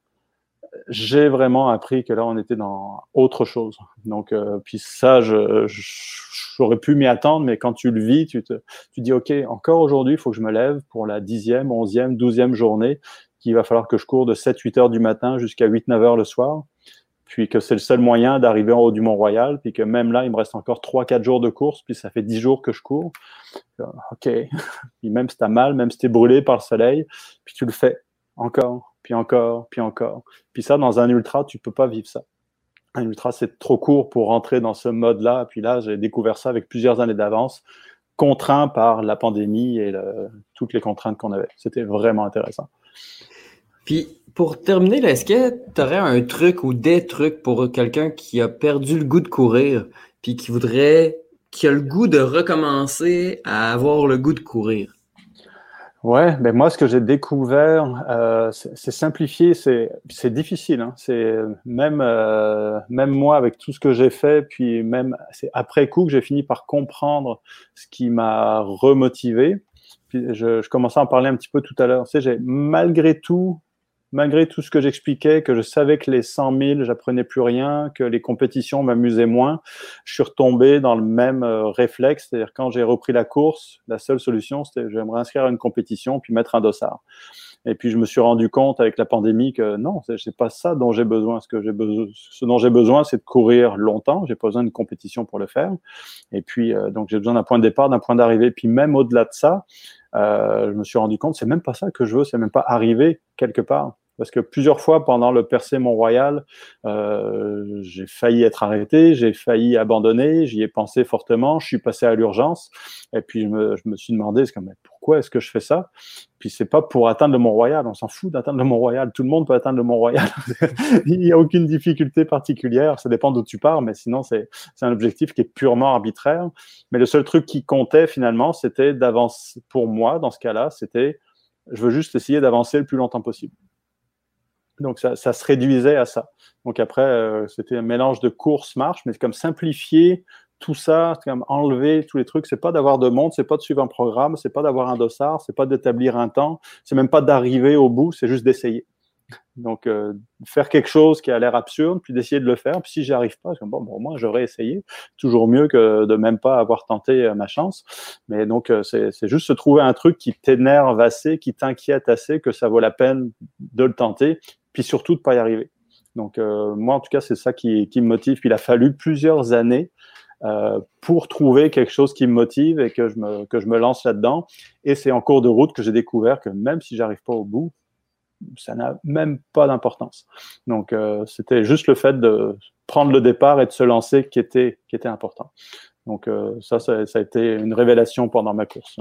C: j'ai vraiment appris que là, on était dans autre chose. Donc, euh, puis ça, je, je, j'aurais pu m'y attendre, mais quand tu le vis, tu te, tu dis, OK, encore aujourd'hui, il faut que je me lève pour la dixième, onzième, douzième journée, qu'il va falloir que je cours de sept, huit heures du matin jusqu'à huit, neuf heures le soir. puis que c'est le seul moyen d'arriver en haut du Mont-Royal, puis que même là, il me reste encore trois quatre jours de course, puis ça fait dix jours que je cours. OK. Puis même si tu as mal, même si tu es brûlé par le soleil, puis tu le fais encore, puis encore, puis encore. Puis ça, dans un ultra, tu peux pas vivre ça. Un ultra, c'est trop court pour rentrer dans ce mode-là. Puis là, j'ai découvert ça avec plusieurs années d'avance, contraint par la pandémie et le, toutes les contraintes qu'on avait. C'était vraiment intéressant.
B: Puis, pour terminer, là, est-ce que tu aurais un truc ou des trucs pour quelqu'un qui a perdu le goût de courir, puis qui voudrait, qui a le goût de recommencer à avoir le goût de courir?
C: Ouais, ben moi, ce que j'ai découvert, euh, c'est, c'est simplifié, c'est, c'est difficile. Hein. C'est même, euh, même moi, avec tout ce que j'ai fait, puis même c'est après coup que j'ai fini par comprendre ce qui m'a remotivé. Puis je, je commençais à en parler un petit peu tout à l'heure. Tu sais, j'ai malgré tout. Malgré tout ce que j'expliquais, que je savais que les cent mille, j'apprenais plus rien, que les compétitions m'amusaient moins, je suis retombé dans le même euh, réflexe. C'est-à-dire, quand j'ai repris la course, la seule solution, c'était j'aimerais inscrire à une compétition puis mettre un dossard. Et puis, je me suis rendu compte avec la pandémie que non, c'est, c'est pas ça dont j'ai besoin. Ce que j'ai besoin, ce dont j'ai besoin, c'est de courir longtemps. J'ai pas besoin d'une compétition pour le faire. Et puis, euh, donc, j'ai besoin d'un point de départ, d'un point d'arrivée. Puis, même au-delà de ça, euh, je me suis rendu compte, c'est même pas ça que je veux. C'est même pas arriver quelque part. Parce que plusieurs fois pendant le percé Mont-Royal, euh, j'ai failli être arrêté, j'ai failli abandonner, j'y ai pensé fortement, je suis passé à l'urgence, et puis je me, je me suis demandé, c'est comme, mais pourquoi est-ce que je fais ça? Puis c'est pas pour atteindre le Mont-Royal, on s'en fout d'atteindre le Mont-Royal, tout le monde peut atteindre le Mont-Royal, il n'y a aucune difficulté particulière, ça dépend d'où tu pars, mais sinon c'est, c'est un objectif qui est purement arbitraire. Mais le seul truc qui comptait finalement, c'était d'avancer, pour moi, dans ce cas-là, c'était, je veux juste essayer d'avancer le plus longtemps possible. Donc, ça, ça se réduisait à ça. Donc, après, euh, c'était un mélange de course-marche, mais c'est comme simplifier tout ça, c'est comme enlever tous les trucs. C'est pas d'avoir de montre, c'est pas de suivre un programme, c'est pas d'avoir un dossard, c'est pas d'établir un temps, c'est même pas d'arriver au bout, c'est juste d'essayer. Donc, euh, faire quelque chose qui a l'air absurde, puis d'essayer de le faire. Puis si j'y arrive pas, c'est bon, bon, moi, j'aurais essayé. Toujours mieux que de même pas avoir tenté euh, ma chance. Mais donc, euh, c'est, c'est juste se trouver un truc qui t'énerve assez, qui t'inquiète assez, que ça vaut la peine de le tenter, puis surtout de pas y arriver. Donc, euh, moi, en tout cas, c'est ça qui, qui me motive. Puis il a fallu plusieurs années euh, pour trouver quelque chose qui me motive et que je me, que je me lance là-dedans. Et c'est en cours de route que j'ai découvert que même si j'arrive pas au bout, ça n'a même pas d'importance. Donc, euh, c'était juste le fait de prendre le départ et de se lancer qui était, qui était important. Donc, euh, ça, ça, ça a été une révélation pendant ma course.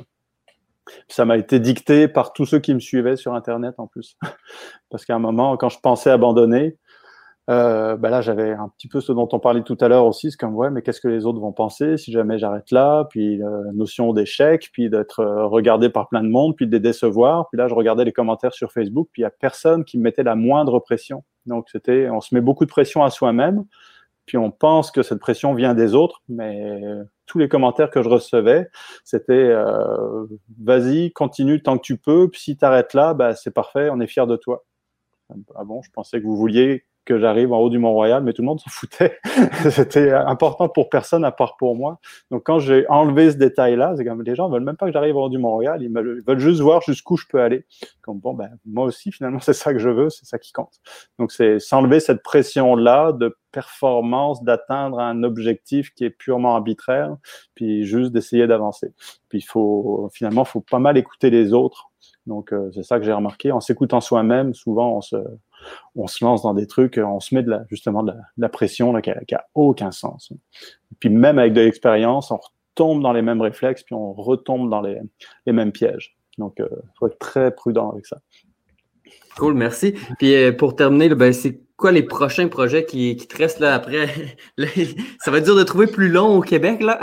C: Ça m'a été dicté par tous ceux qui me suivaient sur Internet en plus. Parce qu'à un moment, quand je pensais abandonner, euh, ben là, j'avais un petit peu ce dont on parlait tout à l'heure aussi, c'est comme, ouais, mais qu'est-ce que les autres vont penser si jamais j'arrête là? Puis la euh, notion d'échec, puis d'être euh, regardé par plein de monde, puis de les décevoir. Puis là, je regardais les commentaires sur Facebook, puis il n'y a personne qui me mettait la moindre pression. Donc, c'était, on se met beaucoup de pression à soi-même, puis on pense que cette pression vient des autres, mais tous les commentaires que je recevais, c'était euh, vas-y, continue tant que tu peux, puis si tu arrêtes là, ben, c'est parfait, on est fiers de toi. Ah bon, je pensais que vous vouliez que j'arrive en haut du Mont-Royal, mais tout le monde s'en foutait. C'était important pour personne à part pour moi. Donc, quand j'ai enlevé ce détail-là, c'est comme les gens veulent même pas que j'arrive en haut du Mont-Royal, ils, me, ils veulent juste voir jusqu'où je peux aller. Comme bon, ben, moi aussi, finalement, c'est ça que je veux, c'est ça qui compte. Donc, c'est s'enlever cette pression-là de performance, d'atteindre un objectif qui est purement arbitraire, puis juste d'essayer d'avancer. Puis, il faut, finalement, il faut pas mal écouter les autres. Donc, euh, c'est ça que j'ai remarqué. En s'écoutant soi-même, souvent, on se, on se lance dans des trucs, on se met de la, justement de la, de la pression là, qui n'a aucun sens. Et puis, même avec de l'expérience, on retombe dans les mêmes réflexes, puis on retombe dans les, les mêmes pièges. Donc, il euh, faut être très prudent avec ça.
B: Cool, merci. Puis, euh, pour terminer, là, ben, c'est quoi les prochains projets qui, qui te restent là après? Là, ça va être dur de trouver plus long au Québec, là?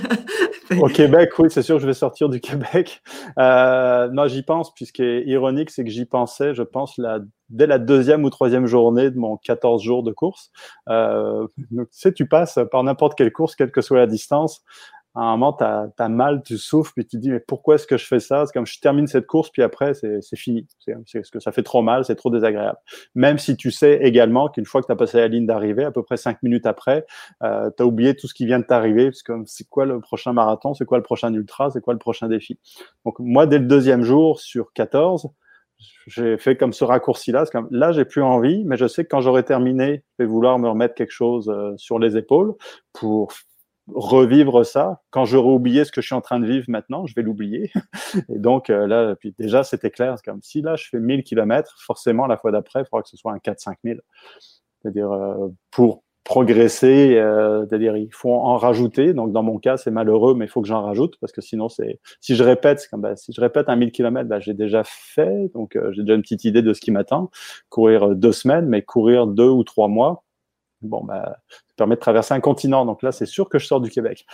C: Au Québec, oui, c'est sûr que je vais sortir du Québec. Euh, non, j'y pense, puis ce qui est ironique, c'est que j'y pensais, je pense, la, dès la deuxième ou troisième journée de mon quatorze jours de course. Euh, donc, tu sais, tu passes par n'importe quelle course, quelle que soit la distance. À un moment, tu as mal, tu souffres, puis tu te dis, mais pourquoi est-ce que je fais ça? C'est comme je termine cette course, puis après, c'est, c'est fini. C'est, c'est parce que ça fait trop mal, c'est trop désagréable. Même si tu sais également qu'une fois que tu as passé la ligne d'arrivée, à peu près cinq minutes après, euh, tu as oublié tout ce qui vient de t'arriver, parce que c'est quoi le prochain marathon, c'est quoi le prochain ultra, c'est quoi le prochain défi. Donc moi, dès le deuxième jour sur quatorze, j'ai fait comme ce raccourci-là. C'est comme, là, j'ai plus envie, mais je sais que quand j'aurai terminé, je vais vouloir me remettre quelque chose euh, sur les épaules pour revivre ça. Quand j'aurai oublié ce que je suis en train de vivre maintenant, je vais l'oublier. Et donc euh, là, puis déjà, c'était clair. C'est comme si là, je fais mille kilomètres, forcément, la fois d'après, il faudra que ce soit un quatre cinq mille. C'est-à-dire, euh, pour progresser, euh, c'est-à-dire il faut en rajouter. Donc dans mon cas, c'est malheureux, mais il faut que j'en rajoute parce que sinon, c'est si je répète, c'est comme ben, si je répète un mille kilomètres, ben, j'ai déjà fait, donc euh, j'ai déjà une petite idée de ce qui m'attend. Courir deux semaines, mais courir deux ou trois mois, bon ben, ça permet de traverser un continent. Donc là, c'est sûr que je sors du Québec.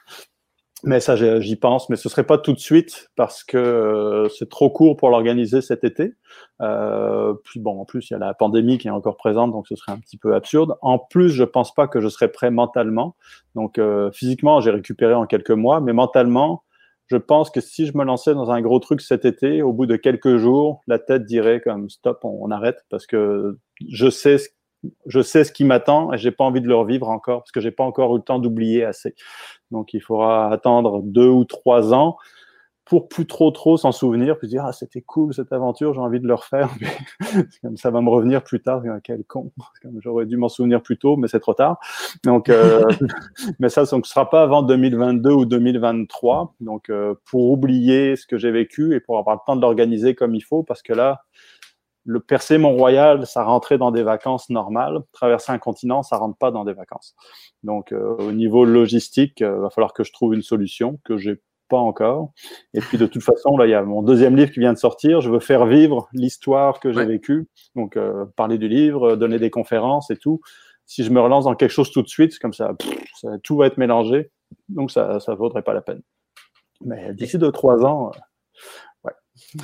C: Mais ça, j'y pense, mais ce serait pas tout de suite parce que euh, c'est trop court pour l'organiser cet été. Euh, puis bon, en plus, il y a la pandémie qui est encore présente, donc ce serait un petit peu absurde. En plus, je pense pas que je serais prêt mentalement. Donc, euh, physiquement, j'ai récupéré en quelques mois, mais mentalement, je pense que si je me lançais dans un gros truc cet été, au bout de quelques jours, la tête dirait comme stop, on, on arrête parce que je sais ce Je sais ce qui m'attend et j'ai pas envie de le revivre encore parce que j'ai pas encore eu le temps d'oublier assez. Donc, il faudra attendre deux ou trois ans pour plus trop trop s'en souvenir, puis dire ah c'était cool cette aventure, j'ai envie de le refaire. Comme ça va me revenir plus tard. Quel con, comme j'aurais dû m'en souvenir plus tôt, mais c'est trop tard. Donc, euh, mais ça, donc, ce sera pas avant deux mille vingt-deux ou deux mille vingt-trois. Donc, euh, pour oublier ce que j'ai vécu et pour avoir le temps de l'organiser comme il faut, parce que là. Le percer Mont-Royal, ça rentrait dans des vacances normales. Traverser un continent, ça rentre pas dans des vacances. Donc, euh, au niveau logistique, il euh, va falloir que je trouve une solution que j'ai pas encore. Et puis, de toute façon, là, il y a mon deuxième livre qui vient de sortir. Je veux faire vivre l'histoire que j'ai ouais. vécue. Donc, euh, parler du livre, donner des conférences et tout. Si je me relance dans quelque chose tout de suite, comme ça, pff, ça tout va être mélangé. Donc, ça, ça vaudrait pas la peine. Mais d'ici deux, trois ans, euh, ouais.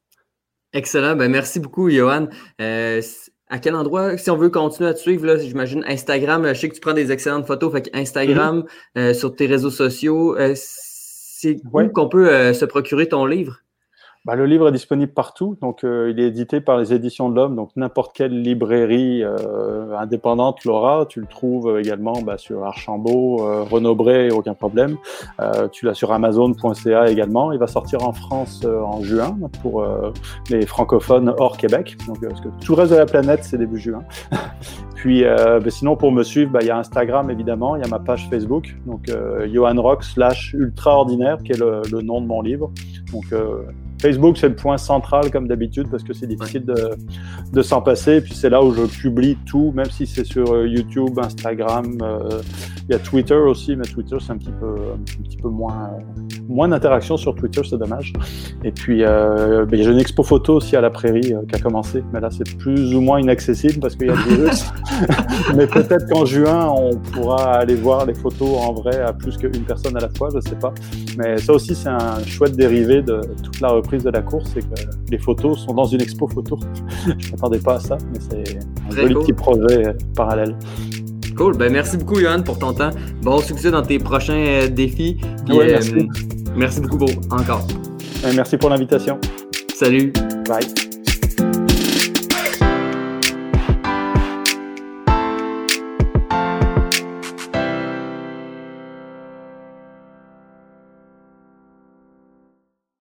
B: Excellent. Ben, merci beaucoup, Johan. Euh, à quel endroit, si on veut continuer à te suivre, là, j'imagine Instagram, je sais que tu prends des excellentes photos, fait que Instagram, mm-hmm. euh, sur tes réseaux sociaux, euh, c'est ouais. où qu'on peut euh, se procurer ton livre?
C: Bah, le livre est disponible partout, donc euh, il est édité par les Éditions de l'Homme, donc n'importe quelle librairie euh, indépendante l'aura. Tu le trouves également bah, sur Archambault, euh, Renaud-Bré, aucun problème. Euh, tu l'as sur Amazon point C A également. Il va sortir en France euh, en juin pour euh, les francophones hors Québec. Donc, euh, parce que tout le reste de la planète, c'est début juin. Puis, euh, bah, sinon, pour me suivre, bah, il y a Instagram évidemment, il y a ma page Facebook, donc euh, Johan Rock slash Ultraordinaire, qui est le, le nom de mon livre. Donc euh, Facebook, c'est le point central comme d'habitude parce que c'est difficile de, de s'en passer. Et puis c'est là où je publie tout, même si c'est sur YouTube, Instagram. Euh, il y a Twitter aussi, mais Twitter, c'est un petit peu, un petit peu moins, moins d'interaction sur Twitter, c'est dommage. Et puis, euh, ben, j'ai une expo photo aussi à la Prairie euh, qui a commencé. Mais là, c'est plus ou moins inaccessible parce qu'il y a le virus. Mais peut-être qu'en juin, on pourra aller voir les photos en vrai à plus qu'une personne à la fois, je ne sais pas. Mais ça aussi, c'est un chouette dérivé de toute la reprise de la course, c'est que les photos sont dans une expo photo. Je ne m'attendais pas à ça, mais c'est un Très joli cool. petit projet euh, parallèle.
B: Cool. Ben, merci beaucoup, Johan, pour ton temps. Bon succès dans tes prochains euh, défis. Puis,
C: ouais, merci.
B: Euh, merci beaucoup pour, encore.
C: Et merci pour l'invitation.
B: Salut.
C: Bye.